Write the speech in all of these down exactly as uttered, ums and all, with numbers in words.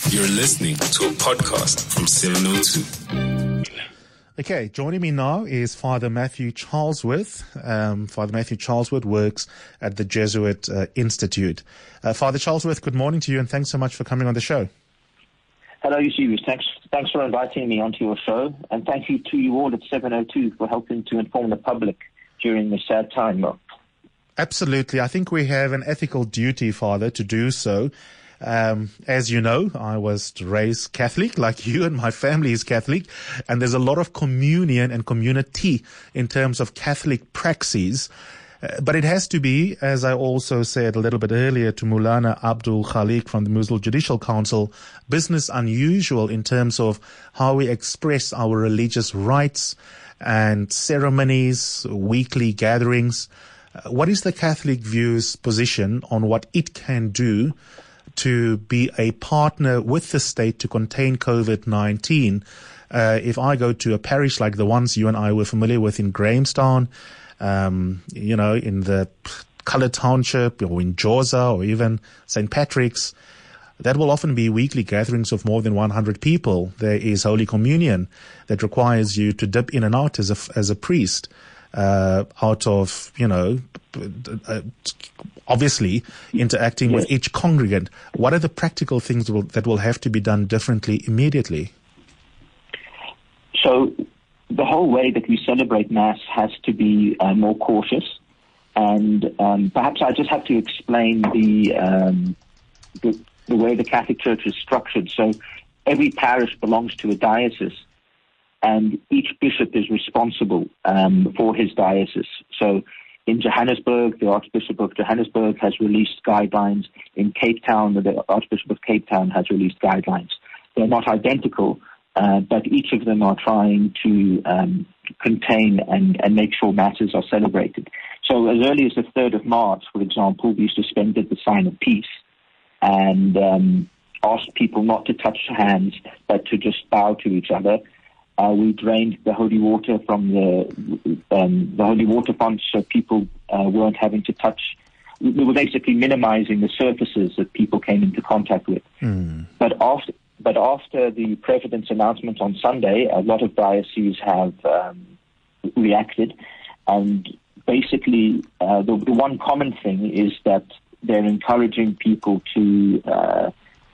You're listening to a podcast from seven oh two. Okay, joining me now is Father Matthew Charlesworth. Um, Father Matthew Charlesworth works at the Jesuit uh, Institute. Uh, Father Charlesworth, good morning to you, and thanks so much for coming on the show. Hello, Eusebius. Thanks, thanks for inviting me onto your show, and thank you to you all at seven oh two for helping to inform the public during this sad time. Absolutely. I think we have an ethical duty, Father, to do so. Um, as you know, I was raised Catholic like you, and my family is Catholic, and there's a lot of communion and community in terms of Catholic praxis. Uh, but it has to be, as I also said a little bit earlier to Maulana Abdul Khalik from the Muslim Judicial Council, business unusual in terms of how we express our religious rites and ceremonies, weekly gatherings. Uh, what is the Catholic view's position on what it can do to be a partner with the state to contain COVID nineteen? Uh, if I go to a parish like the ones you and I were familiar with in Grahamstown, um, you know, in the Colour Township or in Joza or even Saint Patrick's, that will often be weekly gatherings of more than one hundred people. There is Holy Communion that requires you to dip in and out as a, as a priest, uh, out of, you know, uh, obviously interacting yes. with each congregant. What are the practical things that will, that will have to be done differently immediately? So the whole way that we celebrate Mass has to be uh, more cautious. And um, perhaps I just have to explain the, um, the the way the Catholic Church is structured. So every parish belongs to a diocese, and each bishop is responsible um, for his diocese. So in Johannesburg, the Archbishop of Johannesburg has released guidelines. In Cape Town, the Archbishop of Cape Town has released guidelines. They're not identical, uh, but each of them are trying to um, contain and, and make sure Masses are celebrated. So as early as the third of March, for example, we suspended the sign of peace and um, asked people not to touch hands, but to just bow to each other. Uh, we drained the holy water from the um, the holy water fonts, so people uh, weren't having to touch. We were basically minimizing the surfaces that people came into contact with. Mm. But after but after the President's announcement on Sunday, a lot of dioceses have um, reacted, and basically uh, the, the one common thing is that they're encouraging people to uh,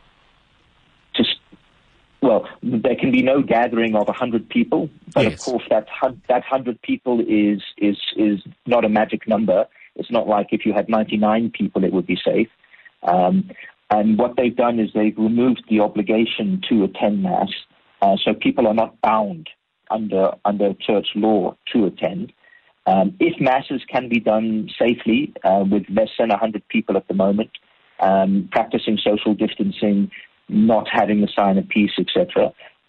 to. Well, there can be no gathering of a hundred people, but yes. of course that that hundred people is is is not a magic number. It's not like if you had ninety-nine people, it would be safe. Um, and what they've done is they've removed the obligation to attend Mass, uh, so people are not bound under under church law to attend. Um, if Masses can be done safely uh, with less than a hundred people at the moment, um, practicing social distancing, not having the sign of peace, et cetera.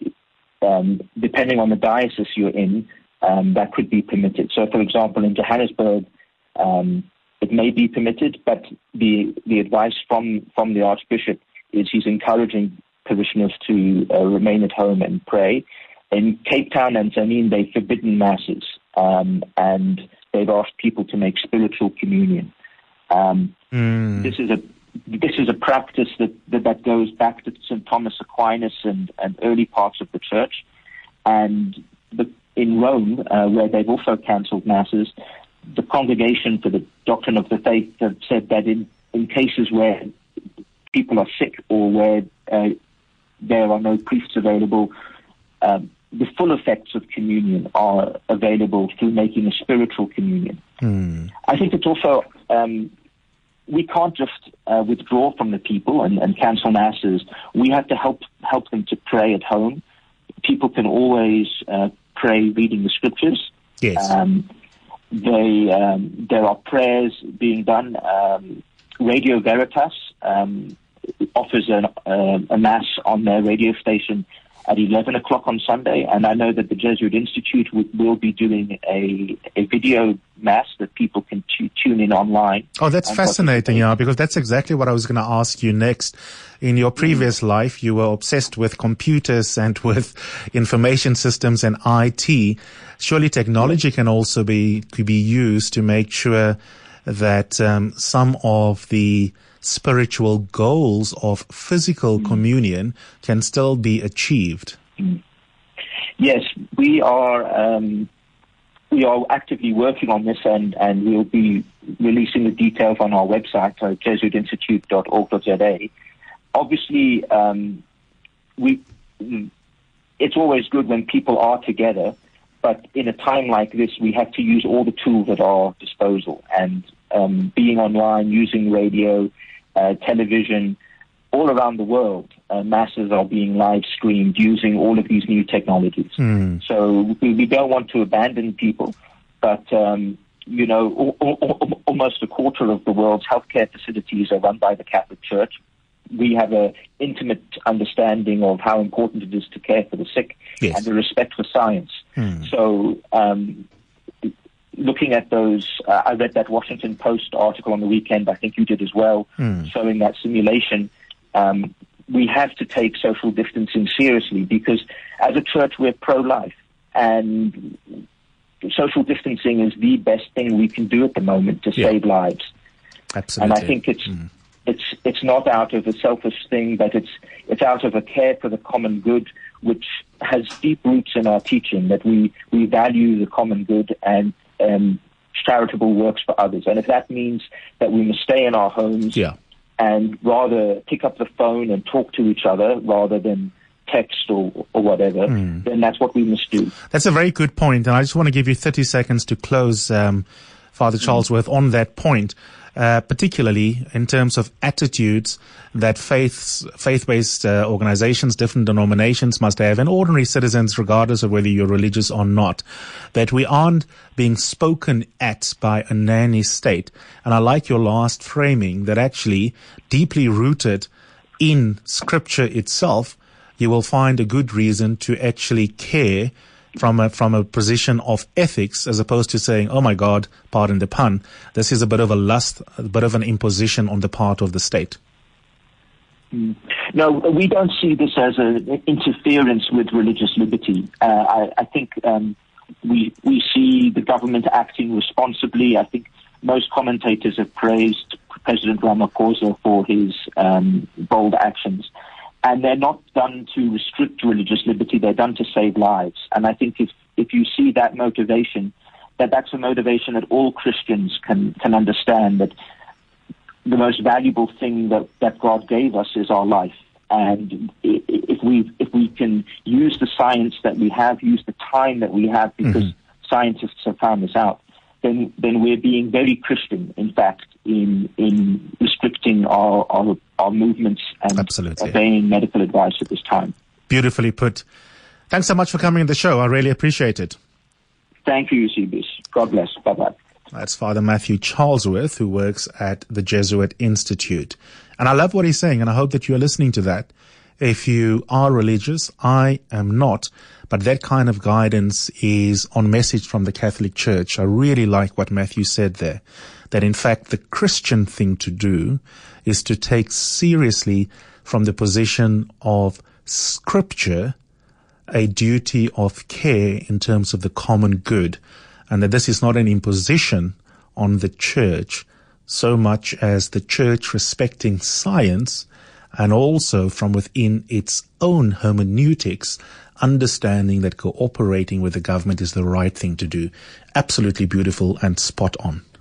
Um, depending on the diocese you're in, um, that could be permitted. So, for example, in Johannesburg, um, it may be permitted, but the the advice from, from the Archbishop is he's encouraging parishioners to uh, remain at home and pray. In Cape Town and Tzaneen, they've forbidden Masses, um, and they've asked people to make spiritual communion. Um, mm. This is a This is a practice that, that, that goes back to Saint Thomas Aquinas and, and early parts of the church. And the, in Rome, uh, where they've also cancelled Masses, the Congregation for the Doctrine of the Faith have said that in, in cases where people are sick or where uh, there are no priests available, um, the full effects of communion are available through making a spiritual communion. Mm. I think it's also... Um, we can't just uh, withdraw from the people and, and cancel Masses. We have to help help them to pray at home. People can always uh, pray reading the scriptures. Yes. Um, they, um, there are prayers being done. Um, Radio Veritas um, offers an, uh, a Mass on their radio station at eleven o'clock on Sunday, and I know that the Jesuit Institute w- will be doing a, a video Mass that people can t- tune in online. Oh, that's fascinating, yeah, because that's exactly what I was going to ask you next. In your previous mm-hmm. life, you were obsessed with computers and with information systems and I T. Surely technology can also be, could be used to make sure that um, some of the spiritual goals of physical mm. communion can still be achieved. Mm. Yes, we are um, we are actively working on this, and, and we'll be releasing the details on our website, uh, jesuit institute dot org dot z a. Obviously, um, we it's always good when people are together, but in a time like this, we have to use all the tools at our disposal, and um, being online, using radio, uh, television, all around the world, uh, masses are being live streamed using all of these new technologies. Mm. So we, we don't want to abandon people, but, um, you know, al- al- almost a quarter of the world's healthcare facilities are run by the Catholic Church. We have an intimate understanding of how important it is to care for the sick yes. and the respect for science. Mm. So um, looking at those, uh, I read that Washington Post article on the weekend, I think you did as well, mm. showing that simulation. Um, we have to take social distancing seriously because as a church we're pro-life, and social distancing is the best thing we can do at the moment to yeah. save lives. Absolutely. And I think it's mm. it's it's not out of a selfish thing, but it's it's out of a care for the common good, which has deep roots in our teaching, that we, we value the common good and um, charitable works for others. And if that means that we must stay in our homes yeah. and rather pick up the phone and talk to each other rather than text or, or whatever, mm. then that's what we must do. That's a very good point, and I just want to give you thirty seconds to close, um, Father Charlesworth, mm. on that point, uh, particularly in terms of attitudes that faiths, faith-based uh, organizations, different denominations must have, and ordinary citizens, regardless of whether you're religious or not, that we aren't being spoken at by a nanny state. And I like your last framing, that actually deeply rooted in Scripture itself, you will find a good reason to actually care from a, from a position of ethics, as opposed to saying, oh my God, pardon the pun, this is a bit of a lust, a bit of an imposition on the part of the state. Mm. No, we don't see this as an interference with religious liberty. Uh, I, I think um, we we see the government acting responsibly. I think most commentators have praised President Ramaphosa for his um, bold actions. And they're not done to restrict religious liberty, they're done to save lives. And I think if, if you see that motivation, that that's a motivation that all Christians can, can understand, that the most valuable thing that, that God gave us is our life. And if we if we can use the science that we have, use the time that we have, because mm-hmm. scientists have found this out, then then we're being very Christian, in fact, in in restricting our our, our movements and Absolutely. obeying medical advice at this time. Beautifully put. Thanks so much for coming on the show. I really appreciate it. Thank you, Eusebius. God bless. Bye-bye. That's Father Matthew Charlesworth, who works at the Jesuit Institute. And I love what he's saying, and I hope that you're listening to that. If you are religious, I am not, but that kind of guidance is on message from the Catholic Church. I really like what Matthew said there, that in fact the Christian thing to do is to take seriously from the position of Scripture a duty of care in terms of the common good, and that this is not an imposition on the Church so much as the Church respecting science, and also from within its own hermeneutics, understanding that cooperating with the government is the right thing to do. Absolutely beautiful and spot on.